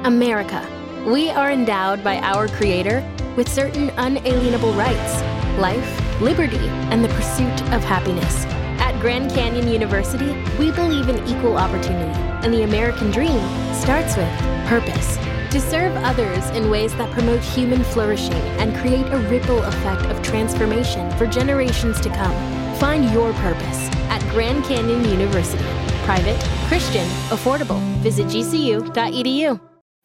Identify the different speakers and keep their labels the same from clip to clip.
Speaker 1: America. We are endowed by our Creator with certain unalienable rights: life, liberty, and the pursuit of happiness. At Grand Canyon University, we believe in equal opportunity, and the American dream starts with purpose. To serve others in ways that promote human flourishing and create a ripple effect of transformation for generations to come. Find your purpose at Grand Canyon University. Private, Christian, affordable. Visit gcu.edu.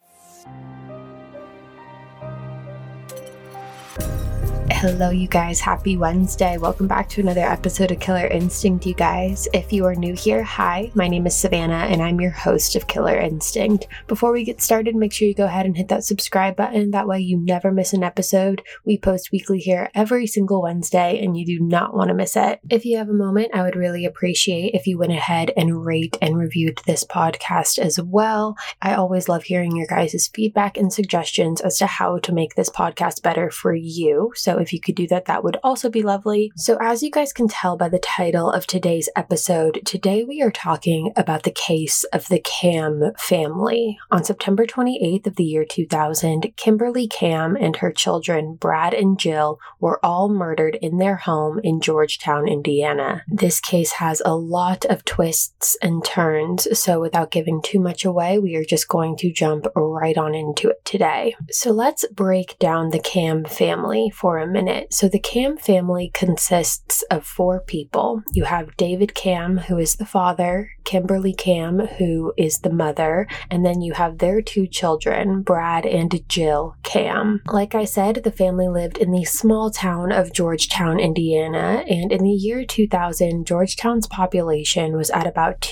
Speaker 2: Hello, you guys. Happy Wednesday. Welcome back to another episode of Killer Instinct, you guys. If you are new here, hi, my name is Savannah, and I'm your host of Killer Instinct. Before we get started, make sure you go ahead and hit that subscribe button. That way you never miss an episode. We post weekly here every single Wednesday, and you do not want to miss it. If you have a moment, I would really appreciate if you went ahead and rate and reviewed this podcast as well. I always love hearing your guys' feedback and suggestions as to how to make this podcast better for you. So if you could do that, that would also be lovely. So as you guys can tell by the title of today's episode, today we are talking about the case of the Cam family. On September 28th of the year 2000, Kimberly Cam and her children, Brad and Jill, were all murdered in their home in Georgetown, Indiana. This case has a lot of twists and turns, so without giving too much away, we are just going to jump right on into it today. So let's break down the Cam family for a minute. So the Cam family consists of 4 people. You have David Cam, who is the father, Kimberly Cam, who is the mother, and then you have their 2 children, Brad and Jill Cam. Like I said, the family lived in the small town of Georgetown, Indiana, and in the year 2000, Georgetown's population was at about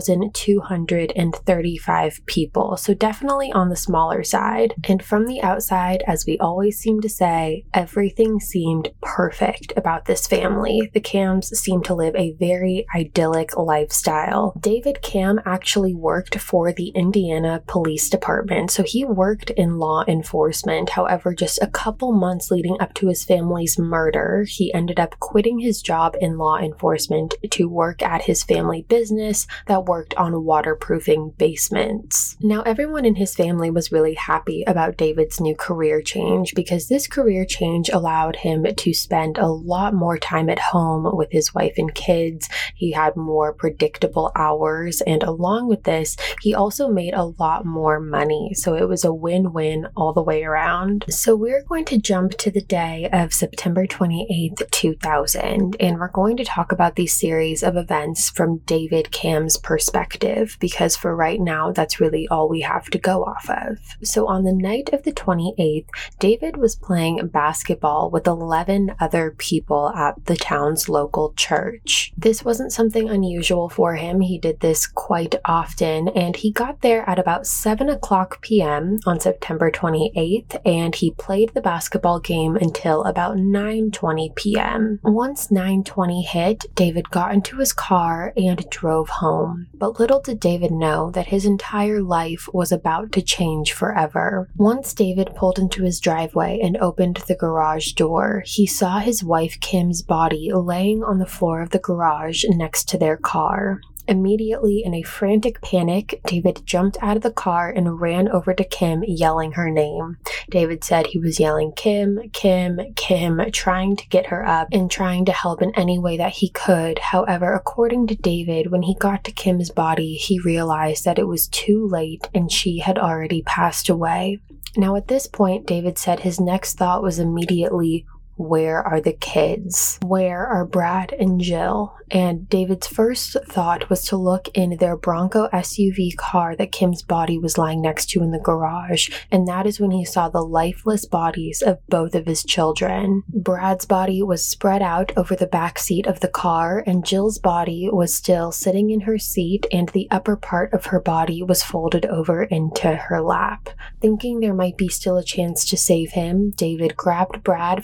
Speaker 2: 2,235 people, so definitely on the smaller side. And from the outside, as we always seem to say, everything seemed perfect about this family. The Cams seemed to live a very idyllic lifestyle. David Cam actually worked for the Indiana Police Department, so he worked in law enforcement. However, just a couple months leading up to his family's murder, he ended up quitting his job in law enforcement to work at his family business that worked on waterproofing basements. Now, everyone in his family was really happy about David's new career change because this career change allowed him to spend a lot more time at home with his wife and kids. He had more predictable hours, and along with this, he also made a lot more money. So it was a win-win all the way around. So we're going to jump to the day of September 28th, 2000, and we're going to talk about these series of events from David Cam's perspective, because for right now, that's really all we have to go off of. So on the night of the 28th, David was playing basketball with 11 other people at the town's local church. This wasn't something unusual for him. He did this quite often, and he got there at about 7 o'clock p.m. on September 28th, and he played the basketball game until about 9:20 p.m. Once 9:20 hit, David got into his car and drove home. But little did David know that his entire life was about to change forever. Once David pulled into his driveway and opened the garage door, he saw his wife Kim's body laying on the floor of the garage next to their car. Immediately, in a frantic panic, David jumped out of the car and ran over to Kim, yelling her name. David said he was yelling, "Kim, Kim, Kim," trying to get her up and trying to help in any way that he could. However, according to David, when he got to Kim's body, he realized that it was too late and she had already passed away. Now, at this point, David said his next thought was immediately, where are the kids? Where are Brad and Jill? And David's first thought was to look in their Bronco SUV car that Kim's body was lying next to in the garage, and that is when he saw the lifeless bodies of both of his children. Brad's body was spread out over the back seat of the car, and Jill's body was still sitting in her seat, and the upper part of her body was folded over into her lap. Thinking there might be still a chance to save him, David grabbed Brad from out of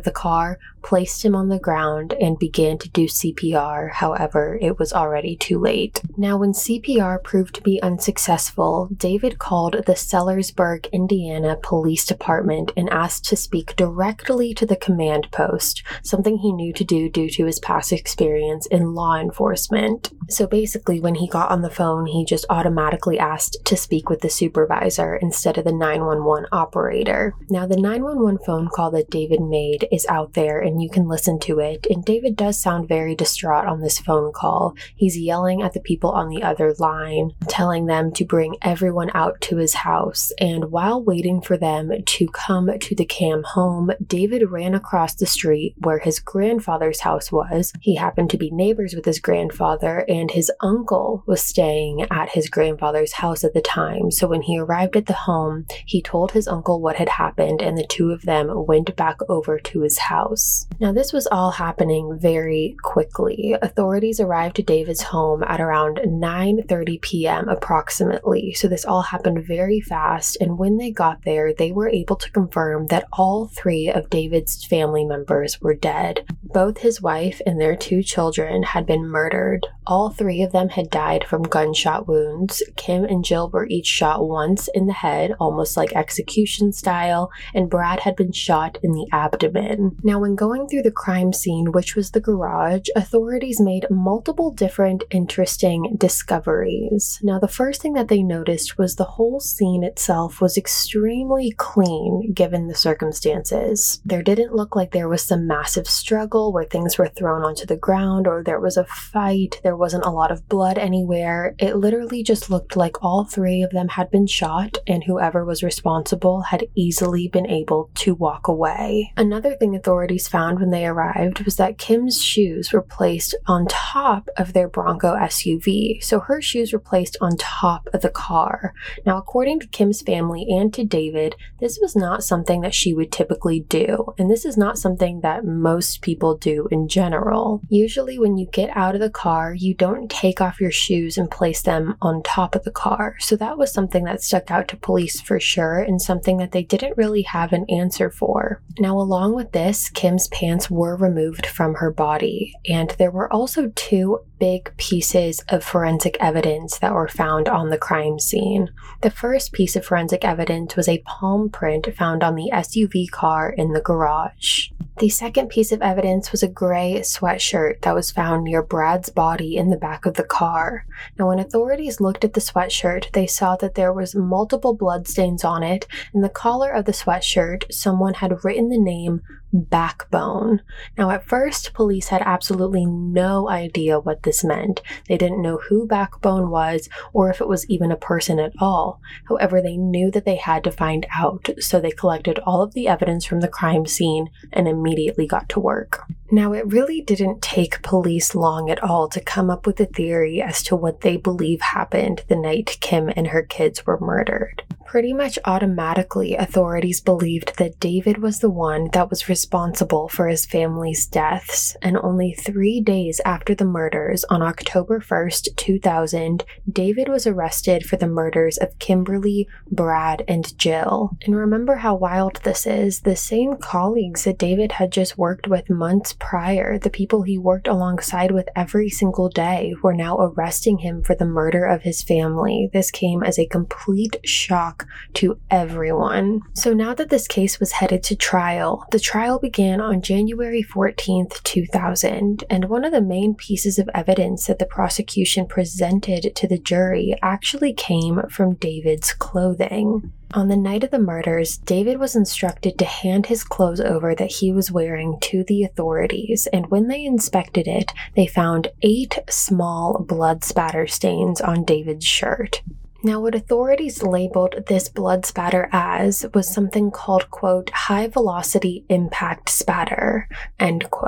Speaker 2: the car, placed him on the ground, and began to do CPR. However, it was already too late. Now, when CPR proved to be unsuccessful, David called the Sellersburg, Indiana Police Department and asked to speak directly to the command post, something he knew to do due to his past experience in law enforcement. So basically, when he got on the phone, he just automatically asked to speak with the supervisor instead of the 911 operator. Now, the 911 phone call that David made is out there, and you can listen to it, and David does sound very distraught on this phone call. He's yelling at the people on the other line, telling them to bring everyone out to his house, and while waiting for them to come to the Cam home, David ran across the street where his grandfather's house was. He happened to be neighbors with his grandfather, and his uncle was staying at his grandfather's house at the time. So when he arrived at the home, he told his uncle what had happened, and the two of them went back over to his house. Now, this was all happening very quickly. Authorities arrived to David's home at around 9:30 p.m. approximately, so this all happened very fast, and when they got there, they were able to confirm that all three of David's family members were dead. Both his wife and their two children had been murdered. All three of them had died from gunshot wounds. Kim and Jill were each shot once in the head, almost like execution style, and Brad had been shot in the abdomen. Now, when going through the crime scene, which was the garage, authorities made multiple different interesting discoveries. Now, the first thing that they noticed was the whole scene itself was extremely clean given the circumstances. There didn't look like there was some massive struggle where things were thrown onto the ground or there was a fight. There wasn't a lot of blood anywhere. It literally just looked like all three of them had been shot and whoever was responsible had easily been able to walk away. Another thing authorities found when they arrived was that Kim's shoes were placed on top of their Bronco SUV. So her shoes were placed on top of the car. Now, according to Kim's family and to David, this was not something that she would typically do. And this is not something that most people do in general. Usually when you get out of the car, you don't take off your shoes and place them on top of the car. So that was something that stuck out to police for sure, and something that they didn't really have an answer for. Now, along with this, Kim's pants were removed from her body, and there were also two big pieces of forensic evidence that were found on the crime scene. The first piece of forensic evidence was a palm print found on the SUV car in the garage. The second piece of evidence was a gray sweatshirt that was found near Brad's body in the back of the car. Now, when authorities looked at the sweatshirt, they saw that there was multiple bloodstains on it, and the collar of the sweatshirt, someone had written the name Backbone. Now, at first, police had absolutely no idea what this meant. They didn't know who Backbone was or if it was even a person at all. However, they knew that they had to find out, so they collected all of the evidence from the crime scene and immediately got to work. Now, it really didn't take police long at all to come up with a theory as to what they believe happened the night Kim and her kids were murdered. Pretty much automatically, authorities believed that David was the one that was responsible for his family's deaths, and only 3 days after the murders, on October 1st, 2000, David was arrested for the murders of Kimberly, Brad, and Jill. And remember how wild this is. The same colleagues that David had just worked with months prior, the people he worked alongside with every single day, were now arresting him for the murder of his family. This came as a complete shock to everyone. So now that this case was headed to trial, the trial began on January 14th, 2000, and one of the main pieces of evidence that the prosecution presented to the jury actually came from David's clothing. On the night of the murders, David was instructed to hand his clothes over that he was wearing to the authorities, and when they inspected it, they found 8 small blood spatter stains on David's shirt. Now, what authorities labeled this blood spatter as was something called, quote, high velocity impact spatter, end quote.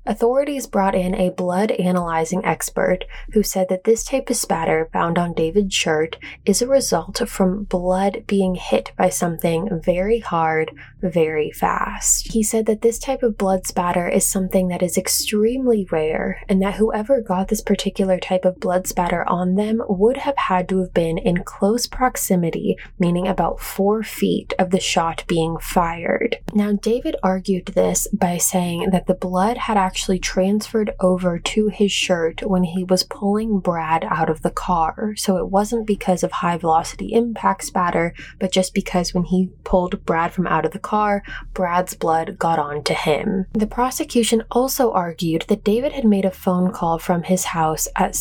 Speaker 2: Authorities brought in a blood analyzing expert who said that this type of spatter found on David's shirt is a result from blood being hit by something very hard, very fast. He said that this type of blood spatter is something that is extremely rare, and that whoever got this particular type of blood spatter on them would have had to have been in close proximity, meaning about 4 feet of the shot being fired. Now, David argued this by saying that the blood had actually transferred over to his shirt when he was pulling Brad out of the car, so it wasn't because of high velocity impact spatter, but just because when he pulled Brad from out of the car, Brad's blood got onto him. The prosecution also argued that David had made a phone call from his house at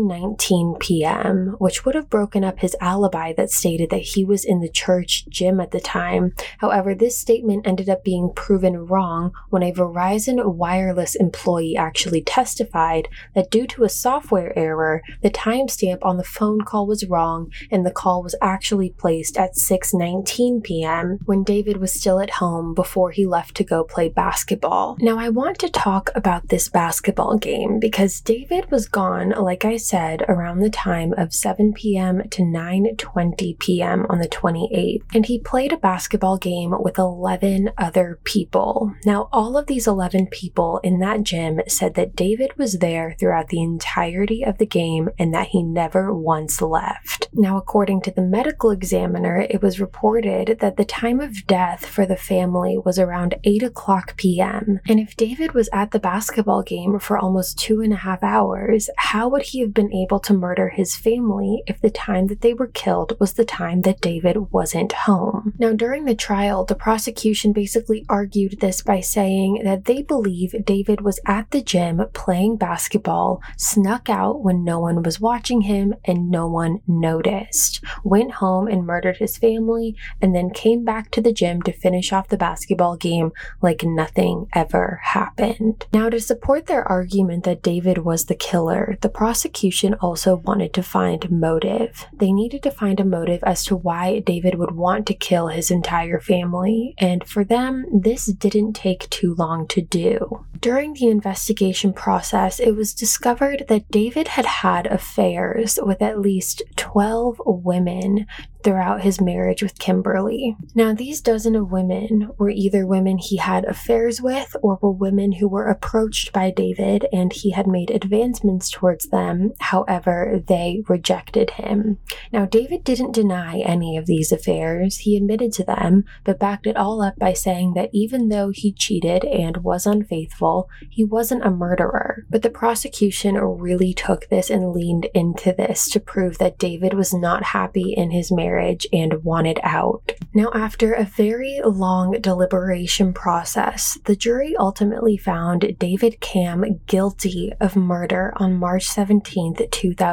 Speaker 2: 7:19 p.m., which would have broken up his alibi that stated that he was in the church gym at the time. However, this statement ended up being proven wrong when a Verizon Wireless employee actually testified that due to a software error, the timestamp on the phone call was wrong and the call was actually placed at 6:19 p.m. when David was still at home before he left to go play basketball. Now, I want to talk about this basketball game because David was gone, like I said, around the time of 7 p.m. to 9:20 p.m. on the 28th, and he played a basketball game with 11 other people. Now, all of these 11 people in that gym said that David was there throughout the entirety of the game and that he never once left. Now, according to the medical examiner, it was reported that the time of death for the family was around 8 o'clock p.m. And if David was at the basketball game for almost 2.5 hours, how would he have been able to murder his family if the time that they were killed was the time that David wasn't home? Now, during the trial, the prosecution basically argued this by saying that they believe David was at the gym playing basketball, snuck out when no one was watching him and no one noticed, went home and murdered his family, and then came back to the gym to finish off the basketball game like nothing ever happened. Now, to support their argument that David was the killer, the prosecution also wanted to find motive. They needed to find a motive as to why David would want to kill his entire family, and for them, this didn't take too long to do. During the investigation process, it was discovered that David had had affairs with at least 12 women throughout his marriage with Kimberly. Now, these dozen of women were either women he had affairs with or were women who were approached by David and he had made advancements towards them. However, they rejected him. Now, David didn't deny any of these affairs. He admitted to them, but backed it all up by saying that even though he cheated and was unfaithful, he wasn't a murderer. But the prosecution really took this and leaned into this to prove that David was not happy in his marriage and wanted out. Now, after a very long deliberation process, the jury ultimately found David Cam guilty of murder on March 17th,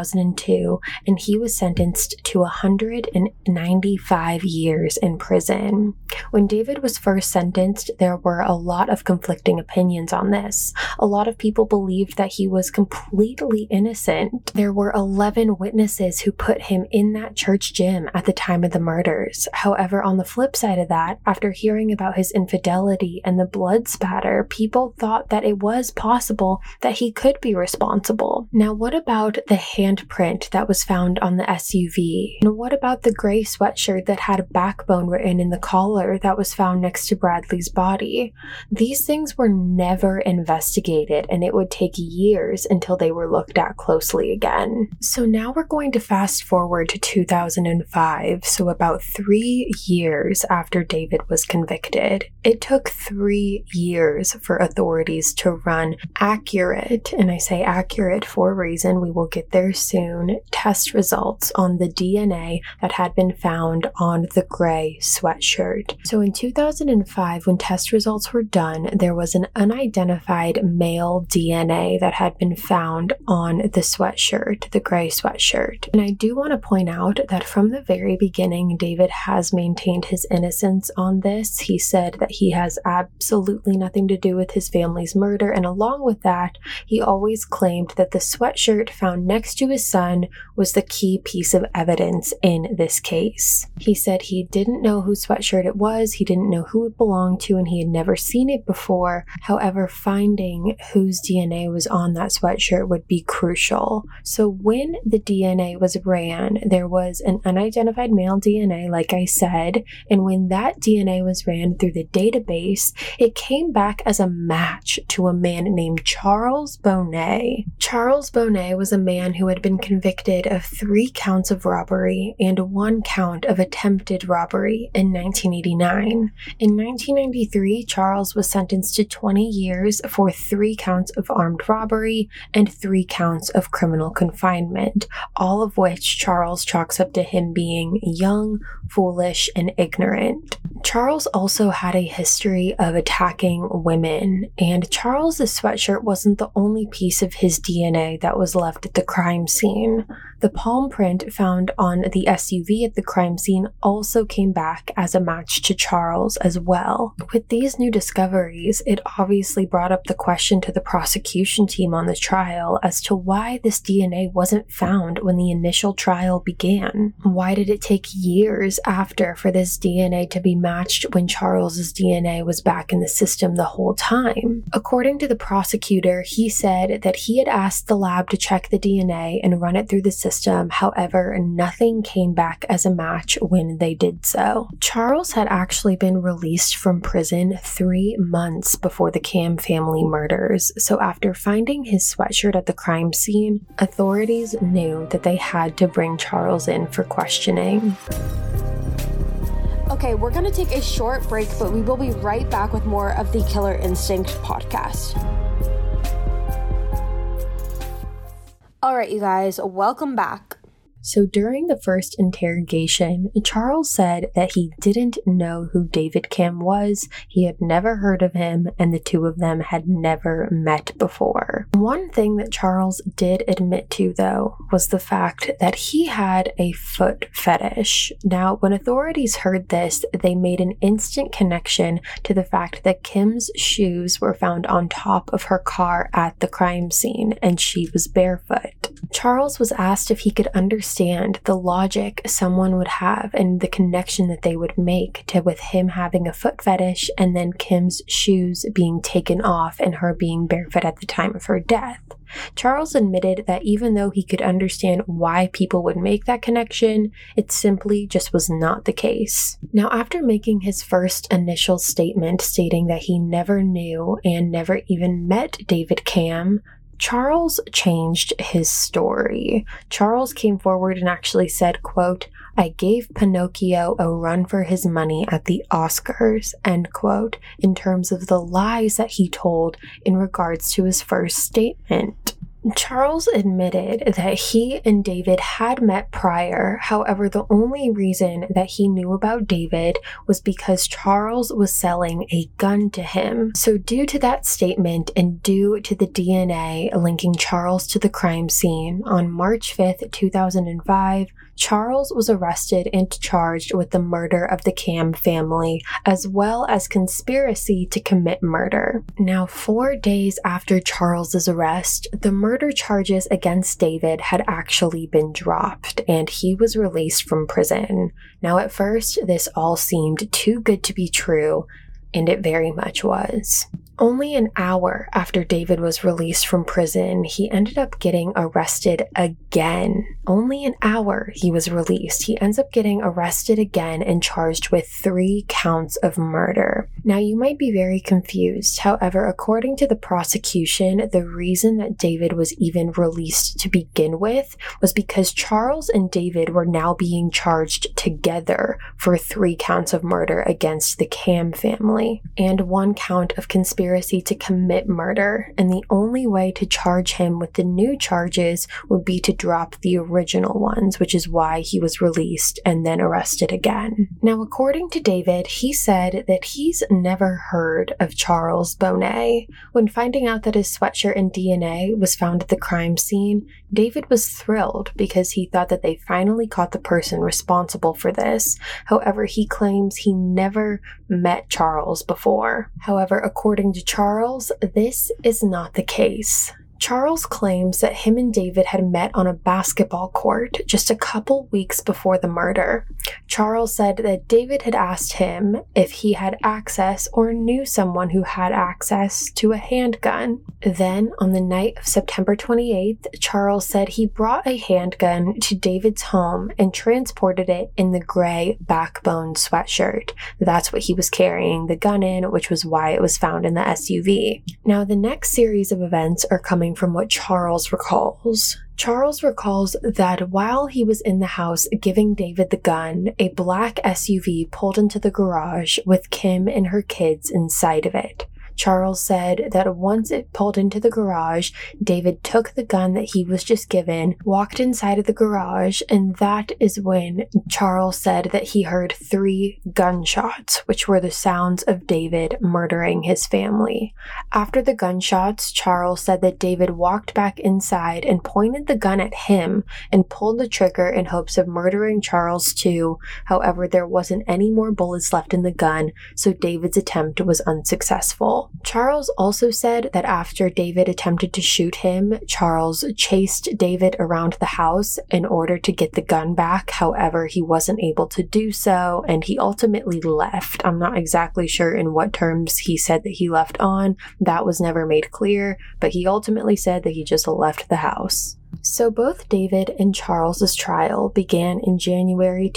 Speaker 2: 2002, and he was sentenced to 195 years in prison. When David was first sentenced, there were a lot of conflicting opinions on this. A lot of people believed that he was completely innocent. There were 11 witnesses who put him in that church gym at the time of the murders. However, on the flip side of that, after hearing about his infidelity and the blood spatter, people thought that it was possible that he could be responsible. Now, what about the handprint that was found on the SUV? And what about the gray sweatshirt that had a backbone written in the collar that was found next to Bradley's body? These things were never investigated, and it would take years until they were looked at closely again. So now we're going to fast forward to 2005, so about 3 years after David was convicted. It took 3 years for authorities to run accurate, and I say accurate for a reason, we will get there soon, test results on the DNA that had been found on the gray sweatshirt. So in 2005, when test results were done, there was an unidentified male DNA that had been found on the sweatshirt, the gray sweatshirt. And I do want to point out that from the very beginning, David has maintained his innocence on this. He said that he has absolutely nothing to do with his family's murder, and along with that, he always claimed that the sweatshirt found next to his son was the key piece of evidence in this case. He said he didn't know whose sweatshirt it was, he didn't know who it belonged to, and he had never seen it before. However, finding whose DNA was on that sweatshirt would be crucial. So when the DNA was ran, there was an unidentified male DNA, like I said, and when that DNA was ran through the database, it came back as a match to a man named Charles Bonnet. Charles Bonnet was a man who had been convicted of 3 counts of robbery and 1 count of attempted robbery in 1989. In 1993, Charles was sentenced to 20 years for 3 counts of armed robbery and 3 counts of criminal confinement, all of which Charles chalks up to him being young, foolish, and ignorant. Charles also had a history of attacking women, and Charles's sweatshirt wasn't the only piece of his DNA that was left at the crime scene. The palm print found on the SUV at the crime scene also came back as a match to Charles as well. With these new discoveries, it obviously brought up the question to the prosecution team on the trial as to why this DNA wasn't found when the initial trial began. Why did it take years after for this DNA to be matched when Charles's DNA was back in the system the whole time? According to the prosecutor, he said that he had asked the lab to check the DNA and run it through the system. However, nothing came back as a match when they did so. Charles had actually been released from prison 3 months before the Cam family murders, so after finding his sweatshirt at the crime scene, authorities knew that they had to bring Charles in for questioning.
Speaker 3: Okay, we're going to take a short break, but we will be right back with more of the Killer Instinct podcast. All right, you guys, welcome back.
Speaker 2: So during the first interrogation, Charles said that he didn't know who David Cam was, he had never heard of him, and the two of them had never met before. One thing that Charles did admit to, though, was the fact that he had a foot fetish. Now, when authorities heard this, they made an instant connection to the fact that Kim's shoes were found on top of her car at the crime scene, and she was barefoot. Charles was asked if he could understand the logic someone would have and the connection that they would make to with him having a foot fetish and then Kim's shoes being taken off and her being barefoot at the time of her death. Charles admitted that even though he could understand why people would make that connection, it simply just was not the case. Now, after making his first initial statement stating that he never knew and never even met David Cam, Charles changed his story. Charles came forward and actually said, quote, "I gave Pinocchio a run for his money at the Oscars," end quote, in terms of the lies that he told in regards to his first statement. Charles admitted that he and David had met prior. However, the only reason that he knew about David was because Charles was selling a gun to him. So due to that statement and due to the DNA linking Charles to the crime scene, on March 5th, 2005, Charles was arrested and charged with the murder of the Cam family, as well as conspiracy to commit murder. Now, 4 days after Charles's arrest, the murder charges against David had actually been dropped, and he was released from prison. Now, at first, this all seemed too good to be true, and it very much was. Only an hour after David was released from prison, he ended up getting arrested again. Only an hour he was released. He ends up getting arrested again and charged with 3 counts of murder. Now, you might be very confused. However, according to the prosecution, the reason that David was even released to begin with was because Charles and David were now being charged together for 3 counts of murder against the Cam family and 1 count of conspiracy to commit murder, and the only way to charge him with the new charges would be to drop the original ones, which is why he was released and then arrested again. Now, according to David, he said that he's never heard of Charles Bonnet. When finding out that his sweatshirt and DNA was found at the crime scene, David was thrilled because he thought that they finally caught the person responsible for this. However, he claims he never met Charles before. However, according to Charles, this is not the case. Charles claims that him and David had met on a basketball court just a couple weeks before the murder. Charles said that David had asked him if he had access or knew someone who had access to a handgun. Then, on the night of September 28th, Charles said he brought a handgun to David's home and transported it in the gray Backbone sweatshirt. That's what he was carrying the gun in, which was why it was found in the SUV. Now, the next series of events are coming from what Charles recalls. Charles recalls that while he was in the house giving David the gun, a black SUV pulled into the garage with Kim and her kids inside of it. Charles said that once it pulled into the garage, David took the gun that he was just given, walked inside of the garage, and that is when Charles said that he heard 3 gunshots, which were the sounds of David murdering his family. After the gunshots, Charles said that David walked back inside and pointed the gun at him and pulled the trigger in hopes of murdering Charles too. However, there wasn't any more bullets left in the gun, so David's attempt was unsuccessful. Charles also said that after David attempted to shoot him, Charles chased David around the house in order to get the gun back. However, he wasn't able to do so, and he ultimately left. I'm not exactly sure in what terms he said that he left on. That was never made clear, but he ultimately said that he just left the house. So both David and Charles's trial began in January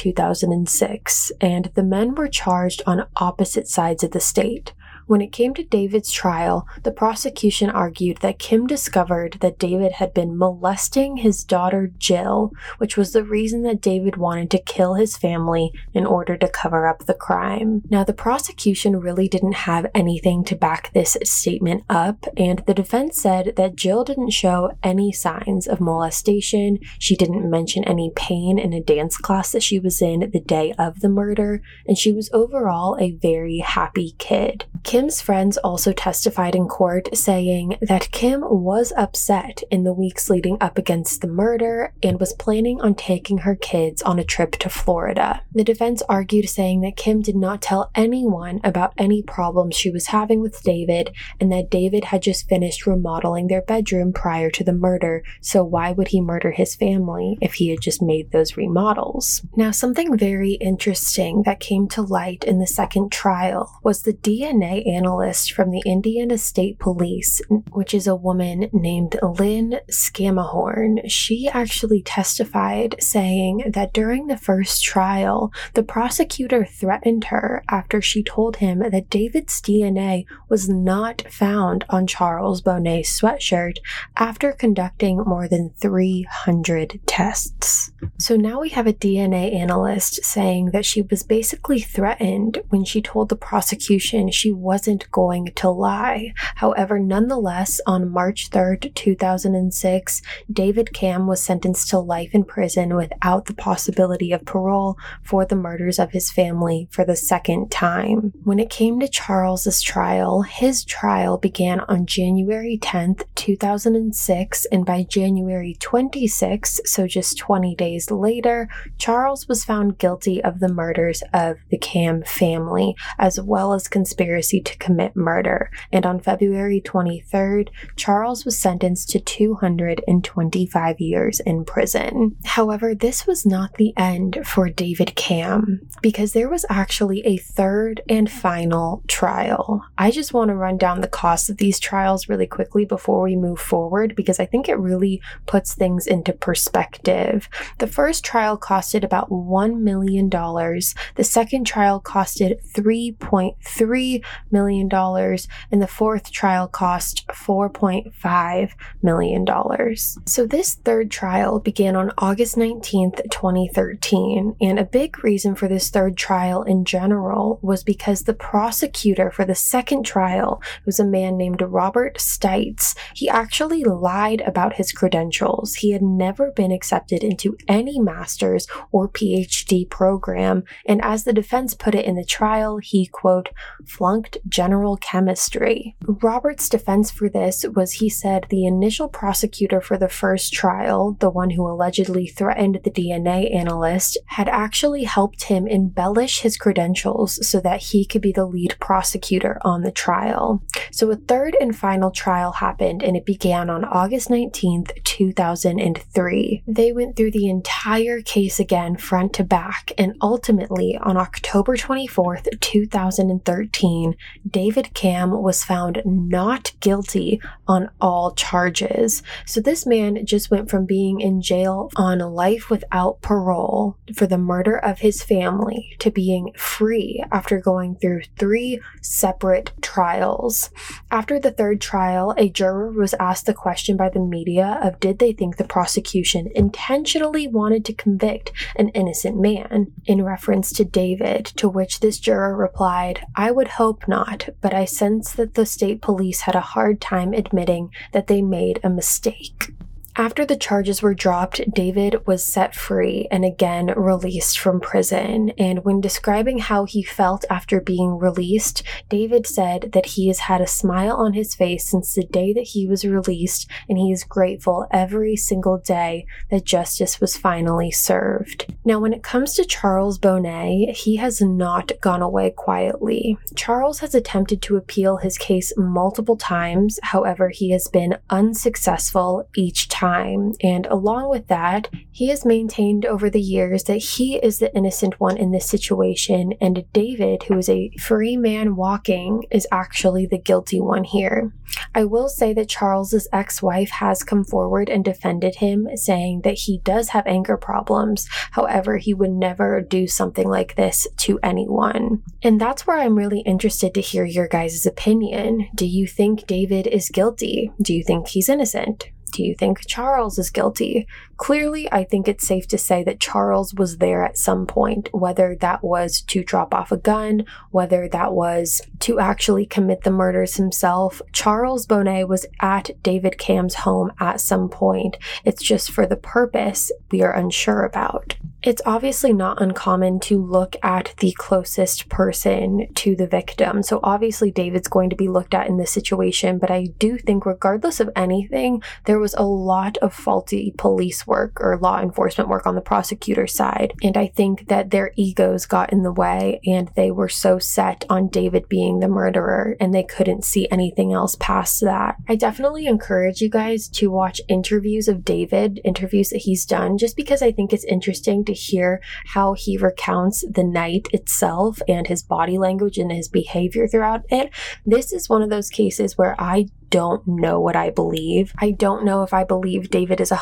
Speaker 2: 2006, and the men were charged on opposite sides of the state. When it came to David's trial, the prosecution argued that Kim discovered that David had been molesting his daughter Jill, which was the reason that David wanted to kill his family in order to cover up the crime. Now, the prosecution really didn't have anything to back this statement up, and the defense said that Jill didn't show any signs of molestation. She didn't mention any pain in a dance class that she was in the day of the murder, and she was overall a very happy kid. Kim's friends also testified in court saying that Kim was upset in the weeks leading up against the murder and was planning on taking her kids on a trip to Florida. The defense argued saying that Kim did not tell anyone about any problems she was having with David and that David had just finished remodeling their bedroom prior to the murder, so why would he murder his family if he had just made those remodels? Now, something very interesting that came to light in the second trial was the DNA analyst from the Indiana State Police, which is a woman named Lynn Scamahorn. She actually testified saying that during the first trial, the prosecutor threatened her after she told him that David's DNA was not found on Charles Bonnet's sweatshirt after conducting more than 300 tests. So now we have a DNA analyst saying that she was basically threatened when she told the prosecution she wasn't going to lie. However, nonetheless, on March 3rd, 2006, David Camm was sentenced to life in prison without the possibility of parole for the murders of his family for the second time. When it came to Charles's trial, his trial began on January 10th, 2006, and by January 26th, so just 20 days later, Charles was found guilty of the murders of the Camm family, as well as conspiracy to commit murder, and on February 23rd, Charles was sentenced to 225 years in prison. However, this was not the end for David Camm, because there was actually a third and final trial. I just want to run down the cost of these trials really quickly before we move forward, because I think it really puts things into perspective. The first trial costed about $1 million. The second trial costed $3.3 million, and the fourth trial cost $4.5 million. So this third trial began on August 19th, 2013, and a big reason for this third trial in general was because the prosecutor for the second trial was a man named Robert Stites. He actually lied about his credentials. He had never been accepted into any master's or PhD program, and as the defense put it in the trial, he, quote, flunked general chemistry. Robert's defense for this was he said the initial prosecutor for the first trial, the one who allegedly threatened the DNA analyst, had actually helped him embellish his credentials so that he could be the lead prosecutor on the trial. So a third and final trial happened, and it began on August 19th, 2003. They went through the entire case again front to back, and ultimately on October 24th, 2013, David Camm was found not guilty on all charges. So this man just went from being in jail on life without parole for the murder of his family to being free after going through 3 separate trials. After the third trial, a juror was asked the question by the media of did they think the prosecution intentionally wanted to convict an innocent man, in reference to David, to which this juror replied, "I would hope not, but I sense that the state police had a hard time admitting that they made a mistake." After the charges were dropped, David was set free and again released from prison. And when describing how he felt after being released, David said that he has had a smile on his face since the day that he was released, and he is grateful every single day that justice was finally served. Now, when it comes to Charles Bonnet, he has not gone away quietly. Charles has attempted to appeal his case multiple times. However, he has been unsuccessful each time. And along with that, he has maintained over the years that he is the innocent one in this situation, and David, who is a free man walking, is actually the guilty one here. I will say that Charles's ex-wife has come forward and defended him, saying that he does have anger problems. However, he would never do something like this to anyone. And that's where I'm really interested to hear your guys' opinion. Do you think David is guilty? Do you think he's innocent? Do you think Charles is guilty? Clearly, I think it's safe to say that Charles was there at some point, whether that was to drop off a gun, whether that was to actually commit the murders himself. Charles Bonnet was at David Camm's home at some point. It's just for the purpose we are unsure about. It's obviously not uncommon to look at the closest person to the victim. So obviously David's going to be looked at in this situation, but I do think regardless of anything, there was a lot of faulty police work or law enforcement work on the prosecutor's side. And I think that their egos got in the way, and they were so set on David being the murderer, and they couldn't see anything else past that. I definitely encourage you guys to watch interviews of David, interviews that he's done, just because I think it's interesting to hear how he recounts the night itself and his body language and his behavior throughout it. This is one of those cases where I don't know what I believe. I don't know if I believe David is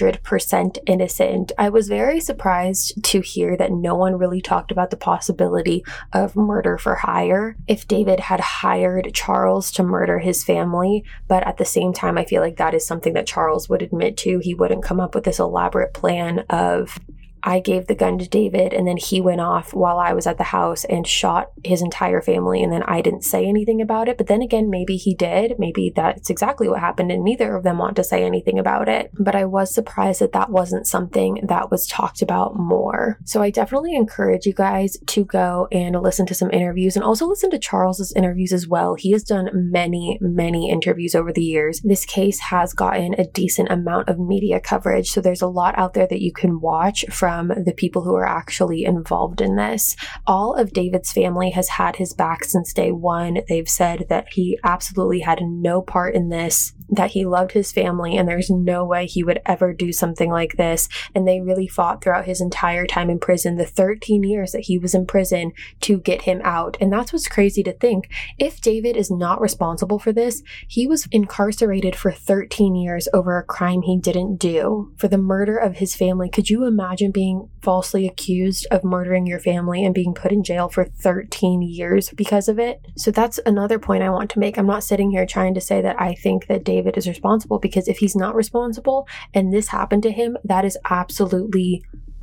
Speaker 2: 100% innocent. I was very surprised to hear that no one really talked about the possibility of murder for hire, if David had hired Charles to murder his family. But at the same time, I feel like that is something that Charles would admit to. He wouldn't come up with this elaborate plan of, I gave the gun to David and then he went off while I was at the house and shot his entire family, and then I didn't say anything about it. But then again, maybe he did. Maybe that's exactly what happened and neither of them want to say anything about it. But I was surprised that that wasn't something that was talked about more. So I definitely encourage you guys to go and listen to some interviews, and also listen to Charles's interviews as well. He has done many, many interviews over the years. This case has gotten a decent amount of media coverage, so there's a lot out there that you can watch from the people who are actually involved in this. All of David's family has had his back since day one. They've said that he absolutely had no part in this, that he loved his family, and there's no way he would ever do something like this. And they really fought throughout his entire time in prison, the 13 years that he was in prison, to get him out. And that's what's crazy to think. If David is not responsible for this, he was incarcerated for 13 years over a crime he didn't do, for the murder of his family. Could you imagine being falsely accused of murdering your family and being put in jail for 13 years because of it? So that's another point I want to make. I'm not sitting here trying to say that I think that David is responsible, because if he's not responsible and this happened to him, that is absolutely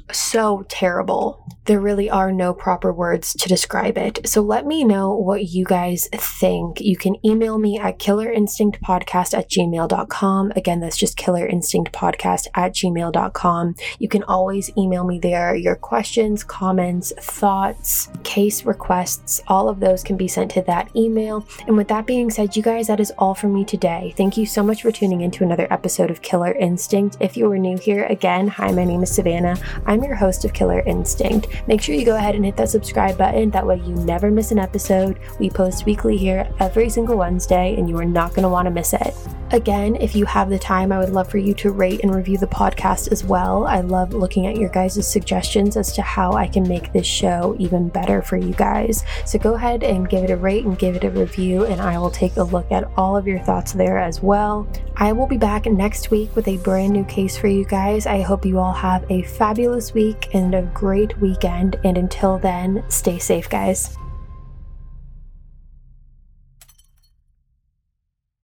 Speaker 2: so terrible. There really are no proper words to describe it. So let me know what you guys think. You can email me at killerinstinctpodcast@gmail.com. Again, that's just killerinstinctpodcast@gmail.com. You can always email me there. Your questions, comments, thoughts, case requests, all of those can be sent to that email. And with that being said, you guys, that is all from me today. Thank you so much for tuning into another episode of Killer Instinct. If you are new here, again, hi, my name is Savannah. I'm your host of Killer Instinct. Make sure you go ahead and hit that subscribe button. That way you never miss an episode. We post weekly here every single Wednesday, and you are not going to want to miss it. Again, if you have the time, I would love for you to rate and review the podcast as well. I love looking at your guys' suggestions as to how I can make this show even better for you guys. So go ahead and give it a rate and give it a review, and I will take a look at all of your thoughts there as well. I will be back next week with a brand new case for you guys. I hope you all have a fabulous week and a great weekend. And until then, stay safe, guys.